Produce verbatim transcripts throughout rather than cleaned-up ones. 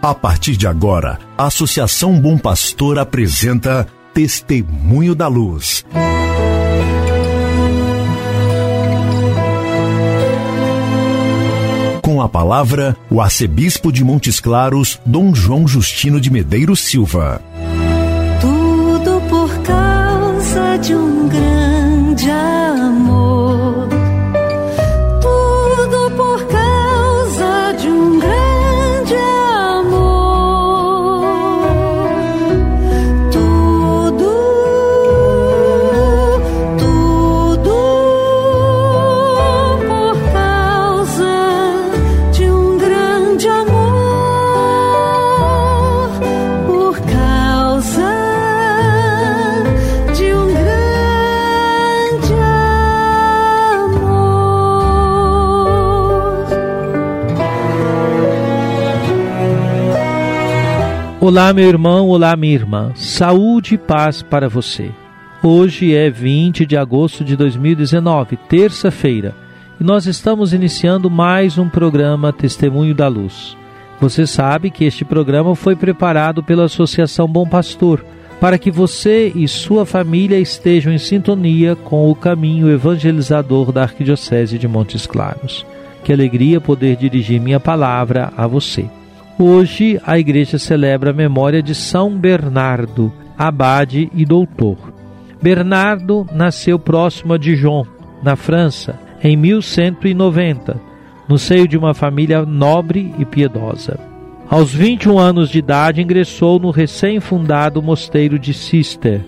A partir de agora, a Associação Bom Pastor apresenta Testemunho da Luz. Com a palavra, o arcebispo de Montes Claros, Dom João Justino de Medeiros Silva. Tudo por causa de um grande amor. Tudo por causa de um grande amor. Tudo, tudo por causa de um grande amor. Por causa de um grande amor. Olá, meu irmão, olá, minha irmã. Saúde e paz para você. Hoje é vinte de agosto de dois mil e dezenove, terça-feira, e nós estamos iniciando mais um programa Testemunho da Luz. Você sabe que este programa foi preparado pela Associação Bom Pastor, para que você e sua família estejam em sintonia com o caminho evangelizador da Arquidiocese de Montes Claros. Que alegria poder dirigir minha palavra a você. Hoje a igreja celebra a memória de São Bernardo, abade e doutor. Bernardo nasceu próximo a Dijon, na França, em mil cento e noventa, no seio de uma família nobre e piedosa. Aos vinte e um anos de idade ingressou no recém-fundado mosteiro de Cister,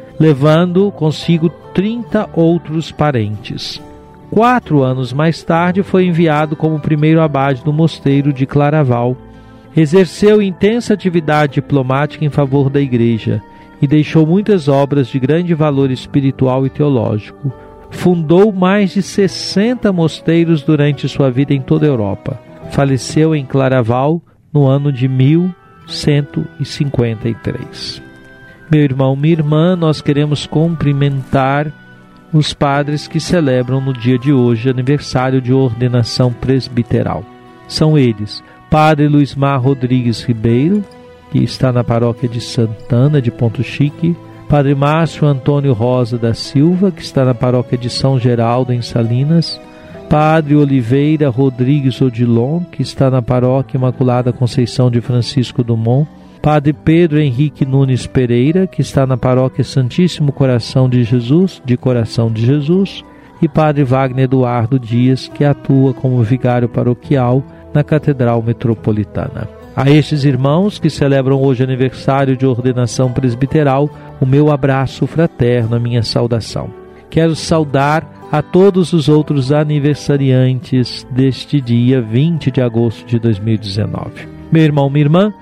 levando consigo trinta outros parentes. Quatro anos mais tarde foi enviado como primeiro abade do mosteiro de Claraval. Exerceu intensa atividade diplomática em favor da igreja e deixou muitas obras de grande valor espiritual e teológico. Fundou mais de sessenta mosteiros durante sua vida em toda a Europa. Faleceu em Claraval no ano de mil cento e cinquenta e três. Meu irmão, minha irmã, nós queremos cumprimentar os padres que celebram no dia de hoje aniversário de ordenação presbiteral. São eles: Padre Luismar Rodrigues Ribeiro, que está na paróquia de Santana de Ponto Chique; Padre Márcio Antônio Rosa da Silva, que está na paróquia de São Geraldo, em Salinas; Padre Oliveira Rodrigues Odilon, que está na paróquia Imaculada Conceição de Francisco Dumont; Padre Pedro Henrique Nunes Pereira, que está na paróquia Santíssimo Coração de Jesus, de Coração de Jesus; e Padre Wagner Eduardo Dias, que atua como vigário paroquial na Catedral Metropolitana. A estes irmãos que celebram hoje aniversário de ordenação presbiteral, o meu abraço fraterno, a minha saudação. Quero saudar a todos os outros aniversariantes deste dia vinte de agosto de dois mil e dezenove. Meu irmão, minha irmã,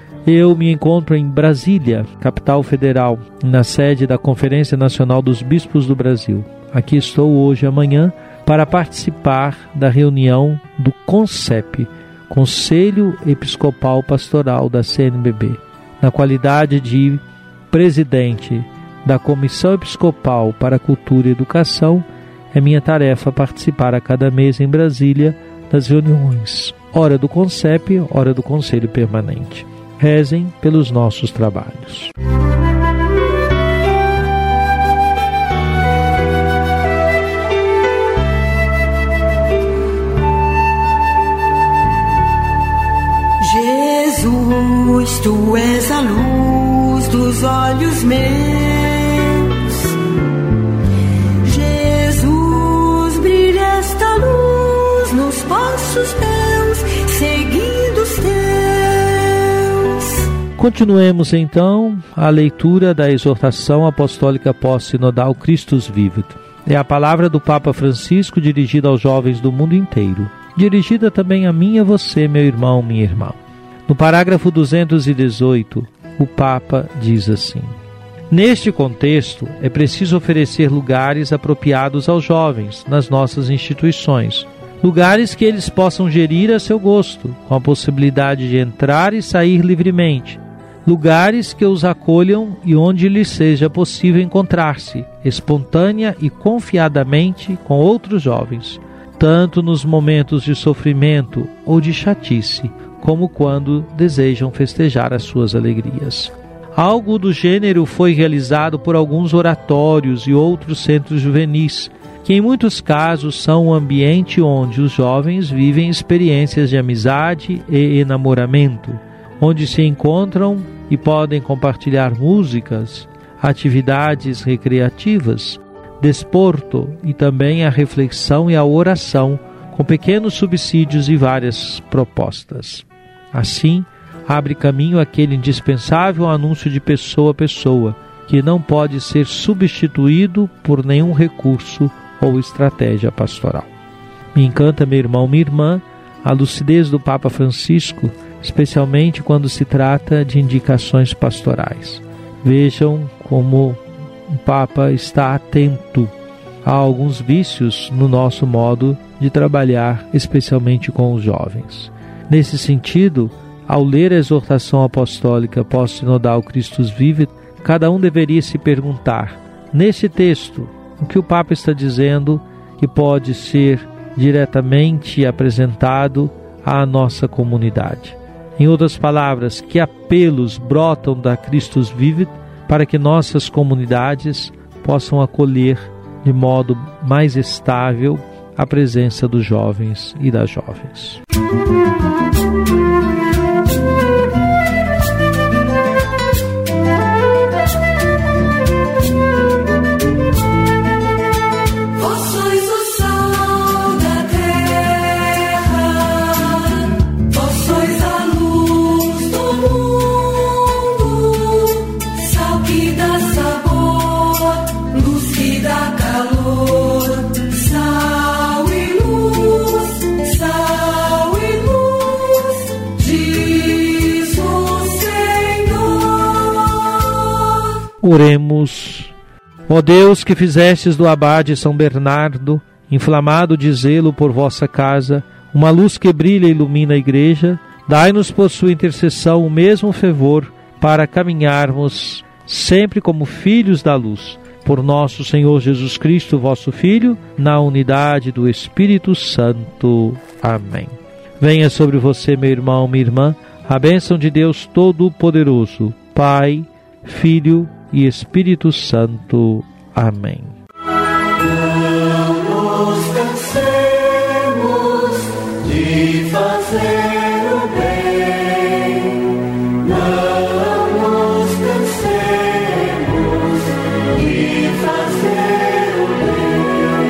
eu me encontro em Brasília, capital federal, na sede da Conferência Nacional dos Bispos do Brasil. Aqui estou hoje e amanhã para participar da reunião do CONCEP, Conselho Episcopal Pastoral da C N B B. Na qualidade de presidente da Comissão Episcopal para a Cultura e Educação, é minha tarefa participar a cada mês em Brasília das reuniões, ora do CONCEP, ora do Conselho Permanente. Rezem pelos nossos trabalhos. Jesus, tu és a luz dos olhos meus. Jesus, brilha esta luz nos passos teus, seguindo os teus. Continuemos então a leitura da exortação apostólica pós-sinodal Christus Vivit. É a palavra do Papa Francisco dirigida aos jovens do mundo inteiro, dirigida também a mim e a você, meu irmão, minha irmã. No parágrafo duzentos e dezoito, o Papa diz assim: neste contexto, é preciso oferecer lugares apropriados aos jovens nas nossas instituições, lugares que eles possam gerir a seu gosto, com a possibilidade de entrar e sair livremente, lugares que os acolham e onde lhes seja possível encontrar-se, espontânea e confiadamente, com outros jovens, tanto nos momentos de sofrimento ou de chatice, como quando desejam festejar as suas alegrias. Algo do gênero foi realizado por alguns oratórios e outros centros juvenis, que em muitos casos são um ambiente onde os jovens vivem experiências de amizade e enamoramento, onde se encontram e podem compartilhar músicas, atividades recreativas, desporto e também a reflexão e a oração, com pequenos subsídios e várias propostas. Assim, abre caminho aquele indispensável anúncio de pessoa a pessoa, que não pode ser substituído por nenhum recurso ou estratégia pastoral. Me encanta, meu irmão, minha irmã, a lucidez do Papa Francisco, especialmente quando se trata de indicações pastorais. Vejam como o Papa está atento a alguns vícios no nosso modo de trabalhar, especialmente com os jovens. Nesse sentido, ao ler a exortação apostólica pós-sinodal Christus Vivit, cada um deveria se perguntar, neste texto, o que o Papa está dizendo que pode ser diretamente apresentado à nossa comunidade. Em outras palavras, que apelos brotam da Christus Vivit para que nossas comunidades possam acolher de modo mais estável a presença dos jovens e das jovens. Oremos. Ó Deus, que fizestes do abade São Bernardo, inflamado de zelo por vossa casa, uma luz que brilha e ilumina a igreja, dai-nos por sua intercessão o mesmo fervor para caminharmos sempre como filhos da luz. Por nosso Senhor Jesus Cristo, vosso Filho, na unidade do Espírito Santo. Amém. Venha sobre você, meu irmão, minha irmã, a bênção de Deus Todo-Poderoso, Pai, Filho e Espírito Santo. Amém. Não nos cansemos de fazer o bem, não nos cansemos de fazer o bem,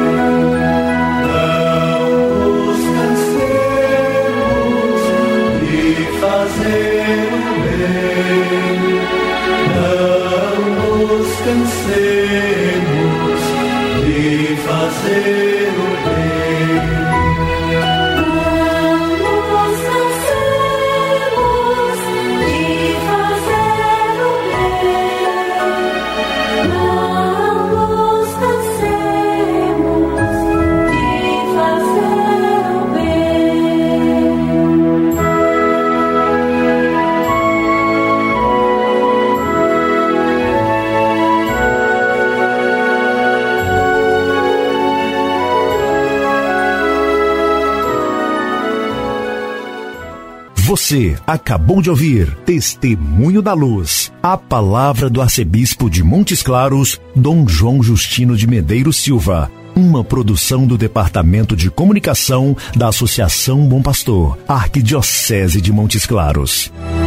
não nos cansemos de fazer o bem, não nos cansemos de fazer o bem. Não nos cansemos de fazer o bem. Não nos cansemos de fazer o bem. Você acabou de ouvir Testemunho da Luz, a palavra do arcebispo de Montes Claros, Dom João Justino de Medeiros Silva, uma produção do Departamento de Comunicação da Associação Bom Pastor, Arquidiocese de Montes Claros.